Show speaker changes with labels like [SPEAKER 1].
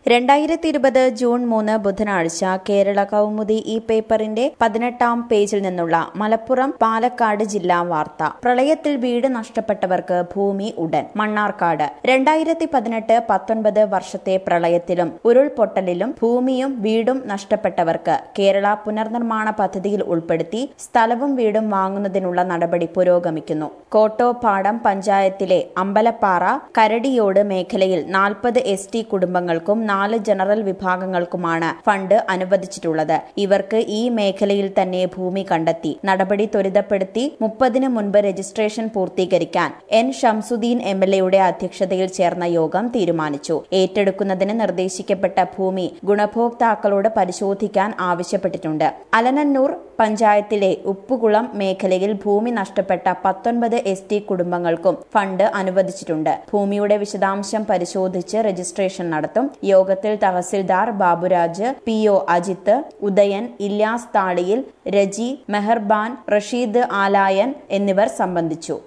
[SPEAKER 1] 2020 June 3 ബുധനാഴ്ച കേരള കൗമുദി ഈ പേപ്പറിന്റെ 18-ാം പേജിൽ നിന്നുള്ള മലപ്പുറം പാലക്കാട് ജില്ലാ വാർത്ത. പ്രളയത്തിൽ വീട് നഷ്ടപ്പെട്ടവർക്ക് ഭൂമി ഉടൻ. മണ്ണാർക്കാട് 2018-19 വർഷത്തെ പ്രളയത്തിലും ഉരുൾപൊട്ടലിലും ഭൂമിയും വീടും നഷ്ടപ്പെട്ടവർക്ക് കേരള പുനർനിർമ്മാണ പദ്ധതിയിൽ ഉൾപ്പെടുത്തി സ്ഥലവും വീടും വാങ്ങുന്നതിനുള്ള നടപടി പുരോഗമിക്കുന്നു. കോട്ടോപ്പാടം പഞ്ചായത്തിലെ അമ്പലപ്പാറ, കരടിയോട് മേഖലയിൽ 40 ST കുടുംബങ്ങൾക്കും 4 ജനറൽ വിഭാഗങ്ങൾക്കുമാണ് ഫണ്ട് അനുവദിച്ചിട്ടുള്ളത്. ഇവർക്ക് ഈ മേഖലയിൽ തന്നെ ഭൂമി കണ്ടെത്തി. നടപടി ത്വരിതപ്പെടുത്തി 30-ന് മുൻപ് രജിസ്ട്രേഷൻ പൂർത്തീകരിക്കാൻ N. ഷംസുദ്ദീൻ MLA അധ്യക്ഷതയിൽ ചേർന്ന യോഗം തീരുമാനിച്ചു. ഏറ്റെടുക്കുന്നതിന് നിർദ്ദേശിക്കപ്പെട്ട ഭൂമി ഗുണഭോക്താക്കളോട് പരിശോധിക്കാൻ ആവശ്യപ്പെട്ടിട്ടുണ്ട്. അലനന്നൂർ പഞ്ചായത്തിലെ ഉപ്പുകുളം മേഖലയിൽ ഭൂമി നഷ്ടപ്പെട്ട 19 ST കുടുംബങ്ങൾക്കും ഫണ്ട് അനുവദിച്ചിട്ടുണ്ട്. ഭൂമിയുടെ വിശദാംശം പരിശോധിച്ച് രജിസ്ട്രേഷൻ നടത്തും. യോഗത്തിൽ തഹസിൽദാർ ബാബുരാജ്, PO അജിത്ത്, ഉദയൻ, ഇല്യാസ് താളിയിൽ, രജി, മെഹർബാൻ, റഷീദ് ആലായൻ എന്നിവർ സംബന്ധിച്ചു.